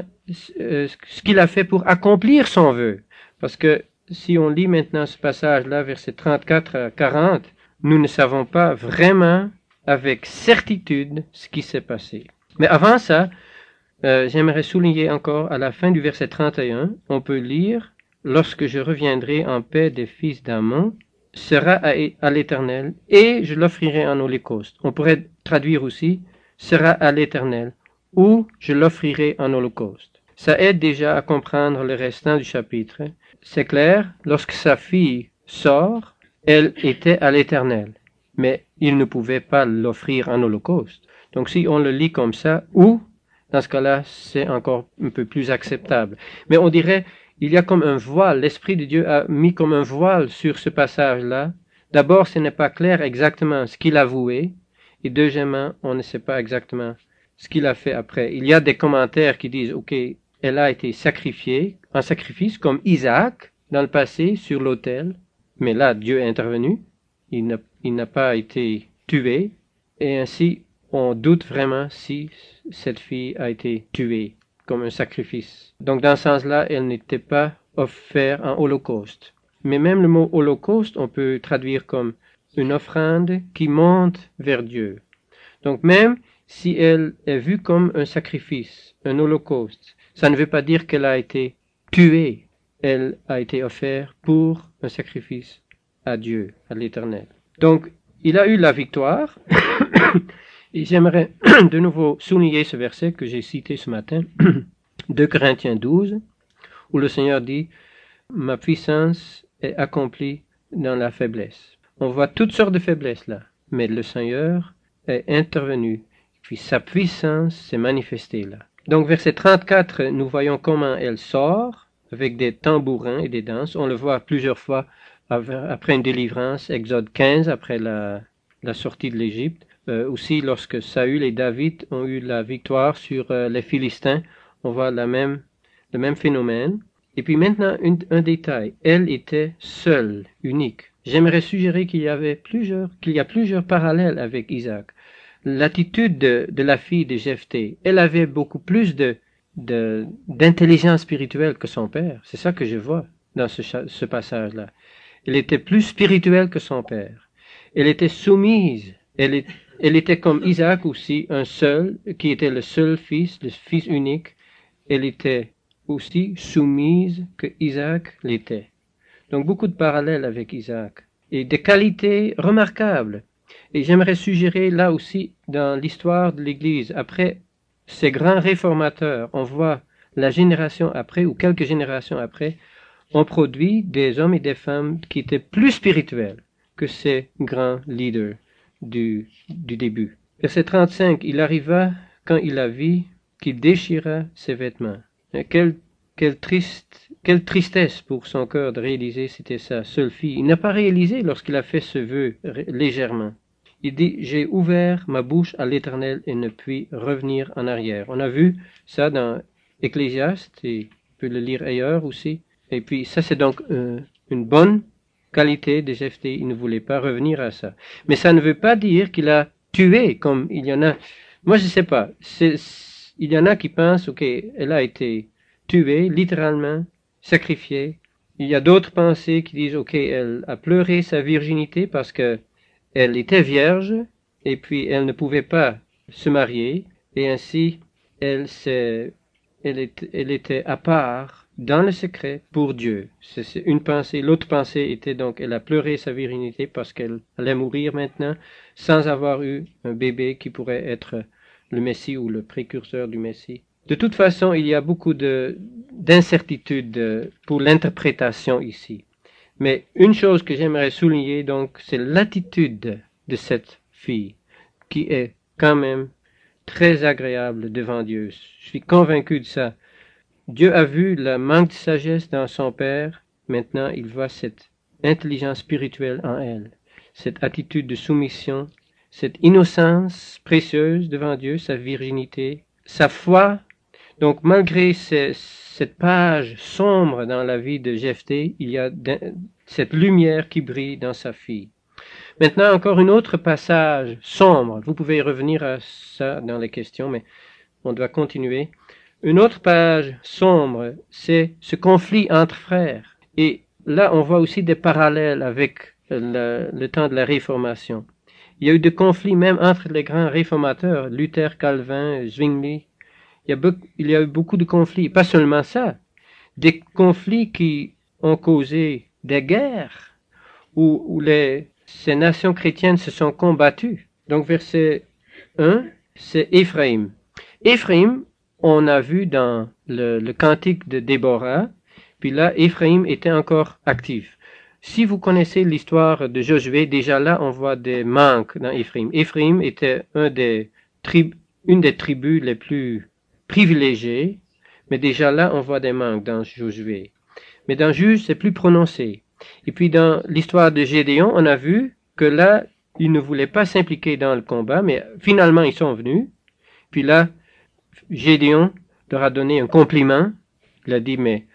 ce qu'il a fait pour accomplir son vœu. Parce que si on lit maintenant ce passage-là, versets 34 à 40, nous ne savons pas vraiment avec certitude ce qui s'est passé. Mais avant ça, j'aimerais souligner encore à la fin du verset 31, on peut lire « Lorsque je reviendrai en paix des fils d'Ammon, sera à l'Éternel, et je l'offrirai en holocauste. » On pourrait traduire aussi « sera à l'Éternel, ou je l'offrirai en holocauste. » Ça aide déjà à comprendre le restant du chapitre. C'est clair, lorsque sa fille sort, elle était à l'Éternel, mais il ne pouvait pas l'offrir en holocauste. Donc si on le lit comme ça, ou, dans ce cas-là, c'est encore un peu plus acceptable. Mais on dirait, il y a comme un voile, l'Esprit de Dieu a mis comme un voile sur ce passage-là. D'abord, ce n'est pas clair exactement ce qu'il a voué, et deuxièmement, on ne sait pas exactement ce qu'il a fait après. Il y a des commentaires qui disent, ok, elle a été sacrifiée, en sacrifice, comme Isaac, dans le passé, sur l'autel, mais là, Dieu est intervenu, il n'a pas été tué, et ainsi, on doute vraiment si cette fille a été tuée comme un sacrifice. Donc dans ce sens-là, elle n'était pas offerte en holocauste. Mais même le mot holocauste, on peut traduire comme une offrande qui monte vers Dieu. Donc même si elle est vue comme un sacrifice, un holocauste, ça ne veut pas dire qu'elle a été tuée. Elle a été offerte pour un sacrifice à Dieu, à l'Éternel. Donc, il a eu la victoire. Et j'aimerais de nouveau souligner ce verset que j'ai cité ce matin, 2 Corinthiens 12, où le Seigneur dit « Ma puissance est accomplie dans la faiblesse. » On voit toutes sortes de faiblesses là, mais le Seigneur est intervenu, puis sa puissance s'est manifestée là. Donc verset 34, nous voyons comment elle sort, avec des tambourins et des danses. On le voit plusieurs fois après une délivrance, Exode 15, après la sortie de l'Égypte. Aussi, lorsque Saül et David ont eu la victoire sur les Philistins, on voit le même phénomène. Et puis maintenant, un détail. Elle était seule, unique. J'aimerais suggérer qu'il y a plusieurs parallèles avec Isaac. L'attitude de la fille de Jephthé, elle avait beaucoup plus d'intelligence spirituelle que son père. C'est ça que je vois dans ce passage-là. Elle était plus spirituelle que son père. Elle était soumise. Elle était comme Isaac aussi, qui était le seul fils, le fils unique. Elle était aussi soumise que Isaac l'était. Donc beaucoup de parallèles avec Isaac. Et des qualités remarquables. Et j'aimerais suggérer là aussi, dans l'histoire de l'Église, après ces grands réformateurs, on voit la génération après ou quelques générations après ont produit des hommes et des femmes qui étaient plus spirituels que ces grands leaders du début. Verset 35, il arriva quand il la vit qu'il déchira ses vêtements. Quelle tristesse pour son cœur de réaliser c'était sa seule fille. Il n'a pas réalisé lorsqu'il a fait ce vœu légèrement. Il dit, j'ai ouvert ma bouche à l'Éternel et ne puis revenir en arrière. On a vu ça dans Ecclésiaste, et on peut le lire ailleurs aussi. Et puis ça c'est donc une bonne qualité de Jephthé, il ne voulait pas revenir à ça. Mais ça ne veut pas dire qu'il a tué, comme il y en a. Moi je sais pas, il y en a qui pensent, ok, elle a été tuée, littéralement, sacrifiée. Il y a d'autres pensées qui disent, ok, elle a pleuré sa virginité parce que elle était vierge, et puis elle ne pouvait pas se marier, et ainsi elle était à part dans le secret pour Dieu. C'est une pensée. L'autre pensée était donc, elle a pleuré sa virginité parce qu'elle allait mourir maintenant, sans avoir eu un bébé qui pourrait être le Messie ou le précurseur du Messie. De toute façon, il y a beaucoup d'incertitudes pour l'interprétation ici. Mais une chose que j'aimerais souligner, donc, c'est l'attitude de cette fille, qui est quand même très agréable devant Dieu. Je suis convaincu de ça. Dieu a vu le manque de sagesse dans son père. Maintenant, il voit cette intelligence spirituelle en elle, cette attitude de soumission, cette innocence précieuse devant Dieu, sa virginité, sa foi. Donc, malgré cette page sombre dans la vie de Jephthé, il y a cette lumière qui brille dans sa fille. Maintenant, encore un autre passage sombre. Vous pouvez revenir à ça dans les questions, mais on doit continuer. Une autre page sombre, c'est ce conflit entre frères. Et là, on voit aussi des parallèles avec le temps de la Réformation. Il y a eu des conflits même entre les grands réformateurs, Luther, Calvin, Zwingli. Il y a eu beaucoup de conflits. Pas seulement ça, des conflits qui ont causé des guerres où ces nations chrétiennes se sont combattues. Donc verset 1, c'est Éphraïm. Éphraïm, on a vu dans le cantique de Déborah, puis là, Éphraïm était encore actif. Si vous connaissez l'histoire de Josué, déjà là, on voit des manques dans Éphraïm. Éphraïm était une des tribus les plus privilégiées, mais déjà là, on voit des manques dans Josué. Mais dans Juge, c'est plus prononcé. Et puis dans l'histoire de Gédéon, on a vu que là, ils ne voulaient pas s'impliquer dans le combat, mais finalement, ils sont venus. Puis là, Gédéon leur a donné un compliment. Il a dit, mais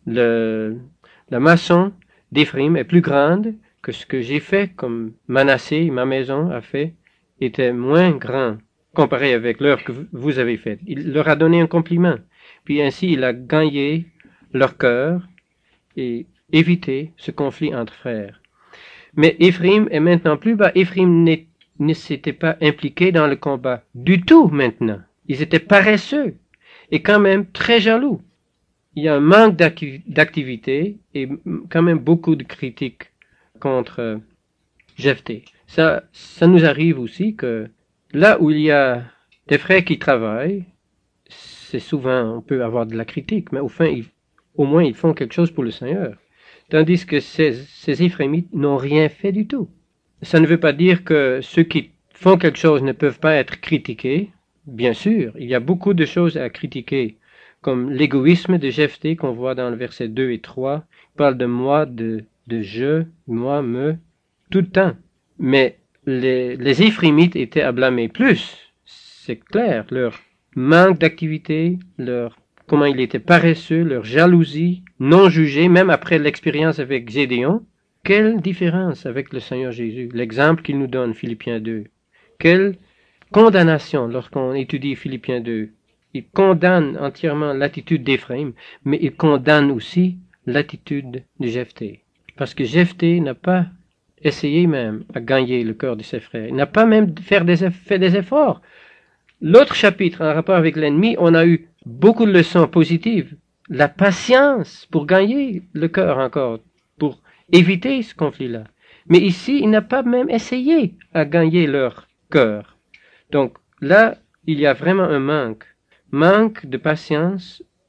la maçon d'Éphraïm est plus grande que ce que j'ai fait, comme Manassé, ma maison, a fait, était moins grand comparé avec l'heure que vous avez faite. Il leur a donné un compliment. Puis ainsi, il a gagné leur cœur et évité ce conflit entre frères. Mais Éphraïm est maintenant plus bas. Éphraïm ne s'était pas impliqué dans le combat du tout maintenant. Ils étaient paresseux et quand même très jaloux. Il y a un manque d'activité et quand même beaucoup de critiques contre Jephthé. Ça nous arrive aussi que là où il y a des frères qui travaillent, c'est souvent, on peut avoir de la critique, mais au moins ils font quelque chose pour le Seigneur. Tandis que ces Éphraimites n'ont rien fait du tout. Ça ne veut pas dire que ceux qui font quelque chose ne peuvent pas être critiqués. Bien sûr, il y a beaucoup de choses à critiquer, comme l'égoïsme de Jephthé qu'on voit dans le verset 2 et 3. Il parle de moi, de je, moi, me, tout le temps. Mais les Éphraimites étaient à blâmer plus, c'est clair, leur manque d'activité, comment il était paresseux, leur jalousie, non jugée, même après l'expérience avec Gédéon. Quelle différence avec le Seigneur Jésus, l'exemple qu'il nous donne, Philippiens 2. Quelle condamnation lorsqu'on étudie Philippiens 2. Il condamne entièrement l'attitude d'Éphraïm, mais il condamne aussi l'attitude de Jephthé. Parce que Jephthé n'a pas essayé même à gagner le cœur de ses frères. Il n'a pas même fait des efforts. L'autre chapitre, en rapport avec l'ennemi, on a eu beaucoup de leçons positives. La patience pour gagner le cœur encore, pour éviter ce conflit-là. Mais ici, il n'a pas même essayé à gagner leur cœur. Donc là, il y a vraiment un manque de patience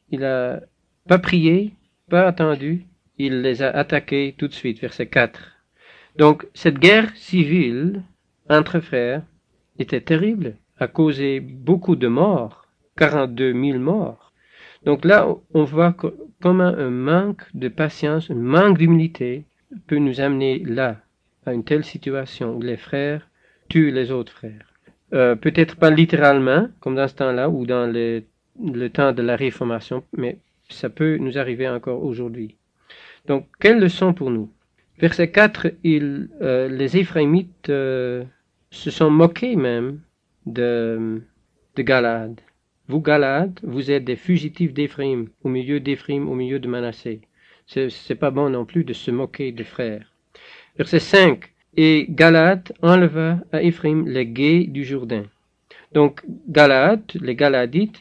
il a pas prié, pas attendu, il les a attaqués tout de suite, verset 4. Donc, cette guerre civile entre frères était terrible, a causé beaucoup de morts, 42 000 morts. Donc là, on voit comment un manque de patience, un manque d'humilité peut nous amener là, à une telle situation où les frères tuent les autres frères. Peut-être pas littéralement, comme dans ce temps-là, ou dans le temps de la Réformation, mais ça peut nous arriver encore aujourd'hui. Donc, quelle leçon pour nous? Verset 4, les Éphraïmites se sont moqués même de Galade. Vous, Galade, vous êtes des fugitifs d'Éphraïm, au milieu de Manassé. C'est pas bon non plus de se moquer des frères. Verset 5, et Galade enleva à Éphraïm les gués du Jourdain. Donc, Galade, les Galadites,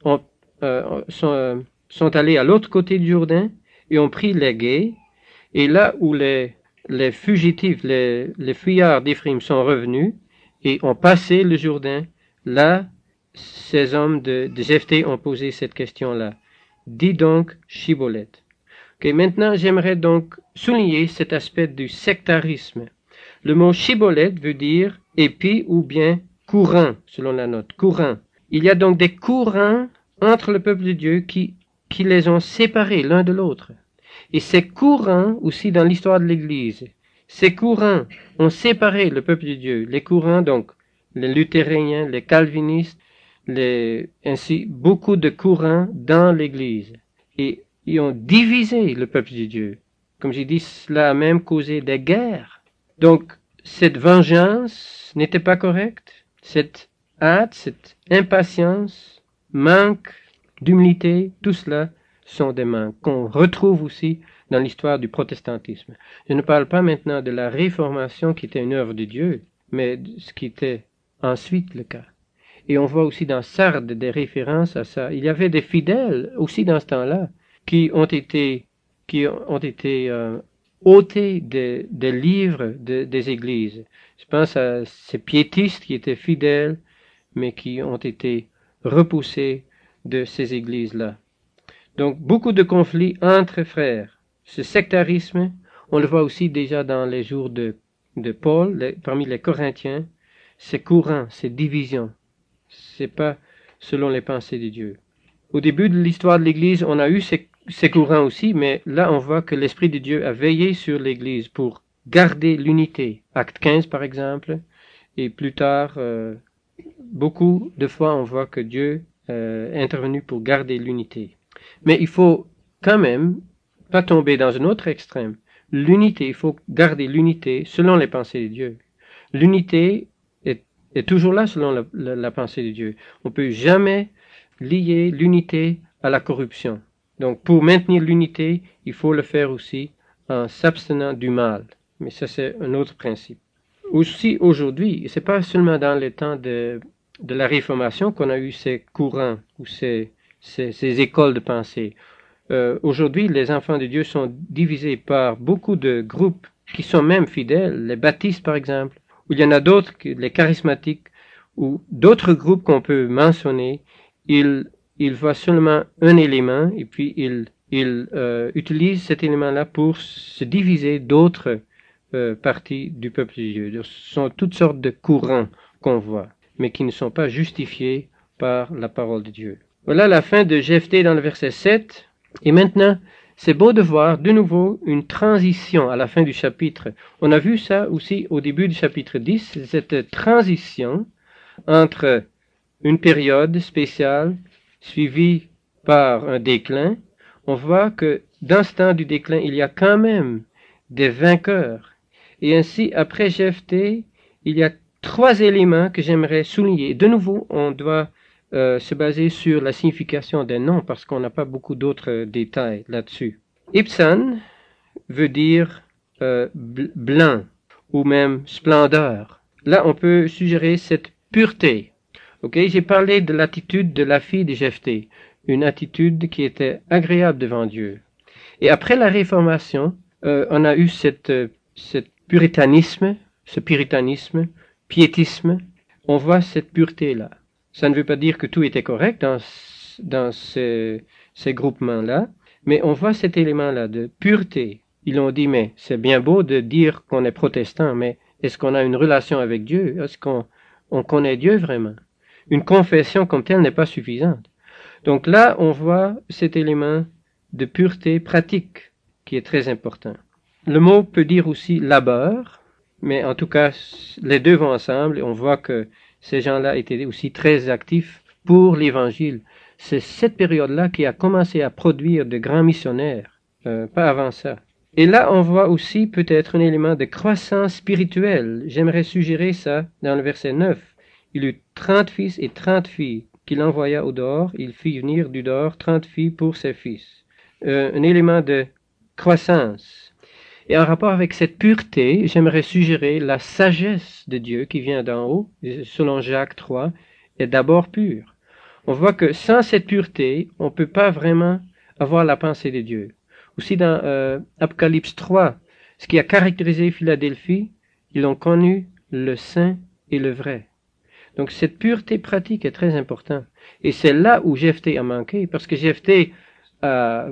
sont allés à l'autre côté du Jourdain et ont pris les gués. Et là où les fugitifs, les fuyards d'Éphraïm sont revenus et ont passé le Jourdain, là, ces hommes de Jephthé ont posé cette question-là. Dis donc Shibboleth. Okay, maintenant, j'aimerais donc souligner cet aspect du sectarisme. Le mot Shibboleth veut dire épi ou bien courant, selon la note, courant. Il y a donc des courants entre le peuple de Dieu qui les ont séparés l'un de l'autre. Et ces courants, aussi dans l'histoire de l'Église, ces courants ont séparé le peuple de Dieu. Les courants, donc, les luthériens, les calvinistes, ainsi beaucoup de courants dans l'Église. Et ils ont divisé le peuple de Dieu. Comme j'ai dit, cela a même causé des guerres. Donc, cette vengeance n'était pas correcte. Cette hâte, cette impatience, manque d'humilité, tout cela sont des manques qu'on retrouve aussi dans l'histoire du protestantisme. Je ne parle pas maintenant de la Réformation qui était une œuvre de Dieu, mais de ce qui était ensuite le cas. Et on voit aussi dans Sardes des références à ça. Il y avait des fidèles aussi dans ce temps-là qui ont été ôtés des livres des églises. Je pense à ces piétistes qui étaient fidèles, mais qui ont été repoussés de ces églises-là. Donc, beaucoup de conflits entre frères. Ce sectarisme, on le voit aussi déjà dans les jours de Paul, parmi les Corinthiens, c'est courant, c'est division. C'est pas selon les pensées de Dieu. Au début de l'histoire de l'Église, on a eu ces courants aussi, mais là, on voit que l'Esprit de Dieu a veillé sur l'Église pour garder l'unité. Acte 15, par exemple, et plus tard, beaucoup de fois, on voit que Dieu est intervenu pour garder l'unité. Mais il faut quand même pas tomber dans un autre extrême. L'unité, il faut garder l'unité selon les pensées de Dieu. L'unité est toujours là selon la pensée de Dieu. On peut jamais lier l'unité à la corruption. Donc, pour maintenir l'unité, il faut le faire aussi en s'abstenant du mal. Mais ça, c'est un autre principe. Aussi, aujourd'hui, c'est pas seulement dans les temps de la Réformation qu'on a eu ces courants ou ces écoles de pensée. Aujourd'hui, les enfants de Dieu sont divisés par beaucoup de groupes qui sont même fidèles, les baptistes par exemple, ou il y en a d'autres, les charismatiques, ou d'autres groupes qu'on peut mentionner. Ils voient seulement un élément et puis ils utilisent cet élément-là pour se diviser d'autres parties du peuple de Dieu. Ce sont toutes sortes de courants qu'on voit, mais qui ne sont pas justifiés par la parole de Dieu. Voilà la fin de Jephthé dans le verset 7. Et maintenant, c'est beau de voir de nouveau une transition à la fin du chapitre. On a vu ça aussi au début du chapitre 10, cette transition entre une période spéciale suivie par un déclin. On voit que dans ce temps du déclin, il y a quand même des vainqueurs. Et ainsi, après Jephthé, il y a 3 éléments que j'aimerais souligner. De nouveau, on doit se baser sur la signification des noms parce qu'on n'a pas beaucoup d'autres détails là-dessus. Ibsan veut dire blanc ou même splendeur. Là, on peut suggérer cette pureté. Ok, j'ai parlé de l'attitude de la fille de Jephthé, une attitude qui était agréable devant Dieu. Et après la Réformation, on a eu ce puritanisme, piétisme. On voit cette pureté-là. Ça ne veut pas dire que tout était correct dans ces groupements-là, mais on voit cet élément-là de pureté. Ils ont dit, mais c'est bien beau de dire qu'on est protestant, mais est-ce qu'on a une relation avec Dieu? Est-ce qu'on connaît Dieu vraiment? Une confession comme telle n'est pas suffisante. Donc là, on voit cet élément de pureté pratique qui est très important. Le mot peut dire aussi labeur, mais en tout cas, les deux vont ensemble et on voit que ces gens-là étaient aussi très actifs pour l'Évangile. C'est cette période-là qui a commencé à produire de grands missionnaires, pas avant ça. Et là, on voit aussi peut-être un élément de croissance spirituelle. J'aimerais suggérer ça dans le verset 9. Il eut 30 fils et 30 filles qu'il envoya au dehors. Il fit venir du dehors 30 filles pour ses fils. Un élément de croissance. Et en rapport avec cette pureté, j'aimerais suggérer la sagesse de Dieu qui vient d'en haut, selon Jacques 3, est d'abord pure. On voit que sans cette pureté, on ne peut pas vraiment avoir la pensée de Dieu. Aussi dans Apocalypse 3, ce qui a caractérisé Philadelphie, ils ont connu le saint et le vrai. Donc cette pureté pratique est très importante. Et c'est là où Jephthé a manqué, parce que Jephthé a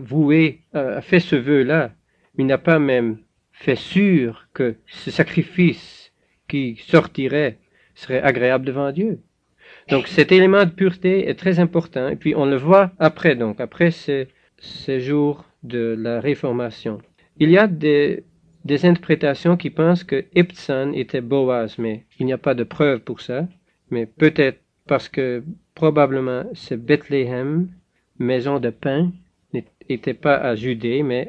fait ce vœu-là. Il n'a pas même fait sûr que ce sacrifice qui sortirait serait agréable devant Dieu. Donc cet élément de pureté est très important. Et puis on le voit après, donc après ces jours de la Réformation. Il y a des interprétations qui pensent que Ibzan était Boaz, mais il n'y a pas de preuve pour ça. Mais peut-être parce que probablement c'est Bethléem, maison de pain, n'était pas à Judée, mais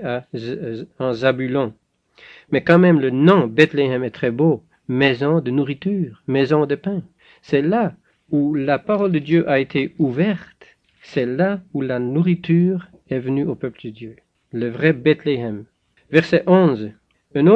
en Zabulon. Mais quand même, le nom Bethléem est très beau. Maison de nourriture, maison de pain. C'est là où la parole de Dieu a été ouverte. C'est là où la nourriture est venue au peuple de Dieu. Le vrai Bethléem. Verset 11. Une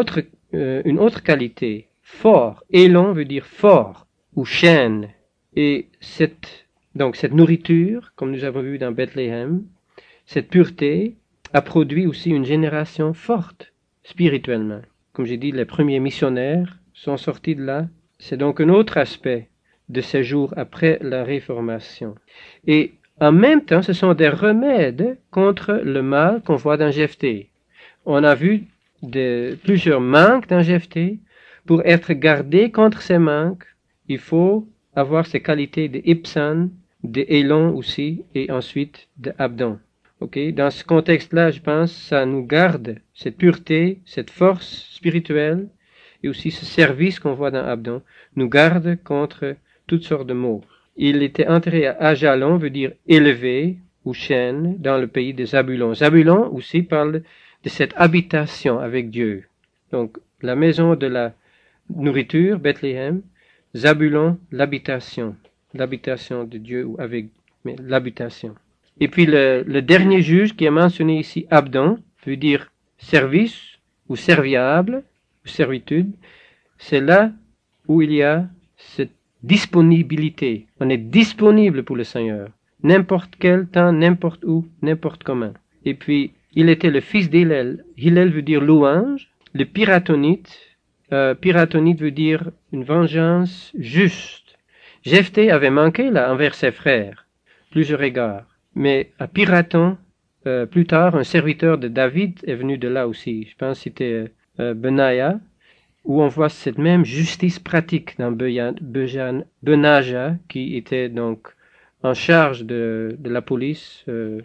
autre qualité. Fort. Élon veut dire fort ou chaîne. Et cette nourriture, comme nous avons vu dans Bethléem, cette pureté a produit aussi une génération forte, spirituellement. Comme j'ai dit, les premiers missionnaires sont sortis de là. C'est donc un autre aspect de ces jours après la Réformation. Et en même temps, ce sont des remèdes contre le mal qu'on voit dans Jephthé. On a vu plusieurs manques dans Jephthé. Pour être gardé contre ces manques, il faut avoir ces qualités de Ibzan, de Élon aussi, et ensuite de Abdon. Okay? Dans ce contexte-là, je pense, ça nous garde cette pureté, cette force spirituelle, et aussi ce service qu'on voit dans Abdon, nous garde contre toutes sortes de maux. Il était enterré à Ajalon, veut dire élevé ou chaîne, dans le pays de Zabulon. Zabulon aussi parle de cette habitation avec Dieu. Donc, la maison de la nourriture, Bethléem, Zabulon, l'habitation de Dieu ou avec l'habitation. Et puis le dernier juge qui est mentionné ici, Abdon, veut dire service ou serviable ou servitude. C'est là où il y a cette disponibilité. On est disponible pour le Seigneur. N'importe quel temps, n'importe où, n'importe comment. Et puis, il était le fils d'Hillel. Hillel veut dire louange. Le piratonite. Piratonite veut dire une vengeance juste. Jephthé avait manqué là envers ses frères, plusieurs égards. Mais à Piraton, plus tard, un serviteur de David est venu de là aussi. Je pense que c'était Benaja, où on voit cette même justice pratique dans Benaja, qui était donc en charge de la police,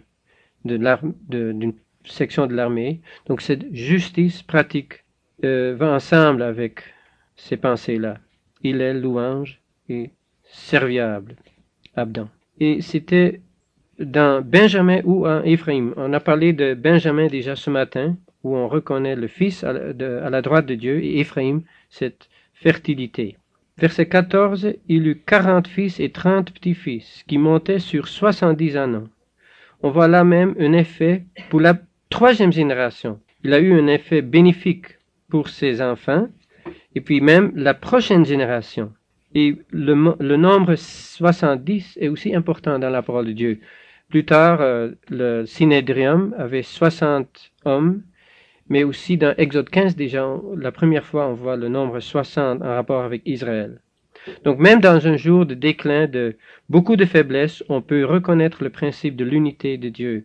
d'une section de l'armée. Donc cette justice pratique va ensemble avec ces pensées-là. Il est louange et serviable, Abdon. Et c'était dans Benjamin ou en Éphraïm. On a parlé de Benjamin déjà ce matin, où on reconnaît le fils à la droite de Dieu, et Éphraïm, cette fertilité. Verset 14, il eut 40 fils et 30 petits-fils, qui montaient sur 70 ans. On voit là même un effet pour la troisième génération. Il a eu un effet bénéfique pour ses enfants, et puis même la prochaine génération. Et le nombre 70 est aussi important dans la parole de Dieu. Plus tard, le Synédrium avait 60 hommes, mais aussi dans Exode 15 déjà, la première fois on voit le nombre 60 en rapport avec Israël. Donc même dans un jour de déclin, de beaucoup de faiblesse, on peut reconnaître le principe de l'unité de Dieu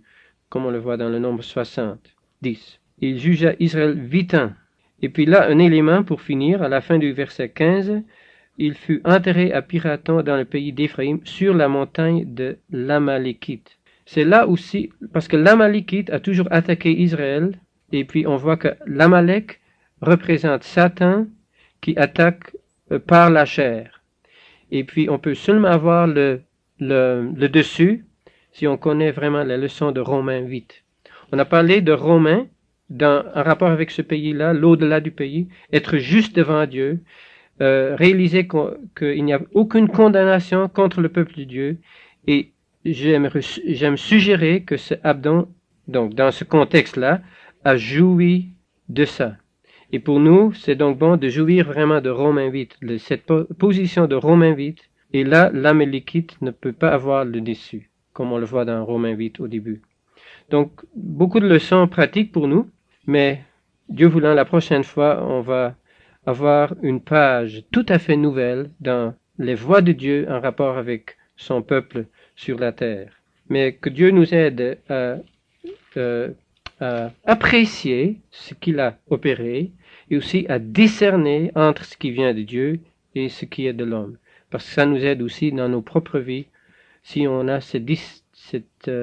comme on le voit dans le nombre 10. Il jugea Israël 8 ans. Et puis là, un élément pour finir, à la fin du verset 15, il fut enterré à Pirathon dans le pays d'Éphraïm, sur la montagne de l'Amalekite. C'est là aussi, parce que l'Amalekite a toujours attaqué Israël, et puis on voit que l'Amalek représente Satan qui attaque par la chair. Et puis on peut seulement avoir le dessus si on connaît vraiment la leçon de Romains 8. On a parlé de Romains en rapport avec ce pays-là, l'au-delà du pays, être juste devant Dieu, réaliser qu'il n'y a aucune condamnation contre le peuple de Dieu, et j'aime suggérer que ce Abdon, donc dans ce contexte-là, a joui de ça. Et pour nous, c'est donc bon de jouir vraiment de Romains 8, de cette position de Romains 8, et là, l'Amalekite ne peut pas avoir le dessus, comme on le voit dans Romains 8 au début. Donc, beaucoup de leçons pratiques pour nous, mais Dieu voulant, la prochaine fois, on va avoir une page tout à fait nouvelle dans les voies de Dieu en rapport avec son peuple sur la terre. Mais que Dieu nous aide à apprécier ce qu'il a opéré et aussi à discerner entre ce qui vient de Dieu et ce qui est de l'homme. Parce que ça nous aide aussi dans nos propres vies. Si on a cette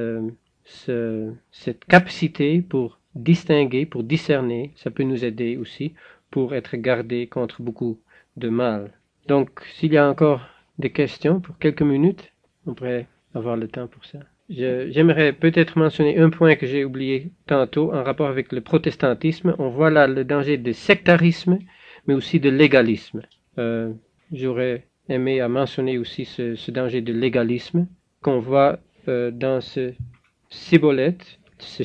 capacité pour distinguer, pour discerner, ça peut nous aider aussi pour être gardés contre beaucoup de mal. Donc, s'il y a encore des questions pour quelques minutes, on pourrait avoir le temps pour ça. J'aimerais peut-être mentionner un point que j'ai oublié tantôt en rapport avec le protestantisme. On voit là le danger de sectarisme, mais aussi de légalisme. J'aurais aimé à mentionner aussi ce danger de légalisme qu'on voit dans ce Shibboleth.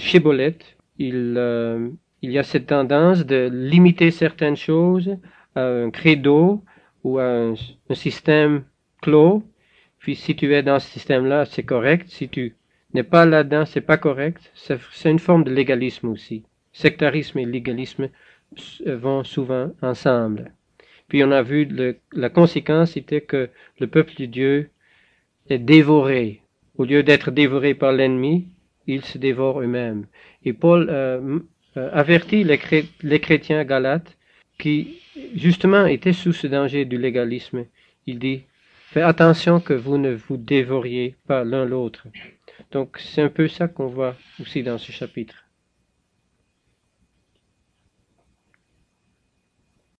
Il y a cette tendance de limiter certaines choses à un credo ou à un système clos. Puis si tu es dans ce système-là, c'est correct. Si tu n'es pas là-dedans, c'est pas correct. C'est une forme de légalisme aussi. Sectarisme et légalisme vont souvent ensemble. Puis on a vu la conséquence était que le peuple de Dieu est dévoré. Au lieu d'être dévoré par l'ennemi, ils se dévorent eux-mêmes. Et Paul avertit les chrétiens galates qui, justement, étaient sous ce danger du légalisme. Il dit, faites attention que vous ne vous dévoriez pas l'un l'autre. Donc, c'est un peu ça qu'on voit aussi dans ce chapitre.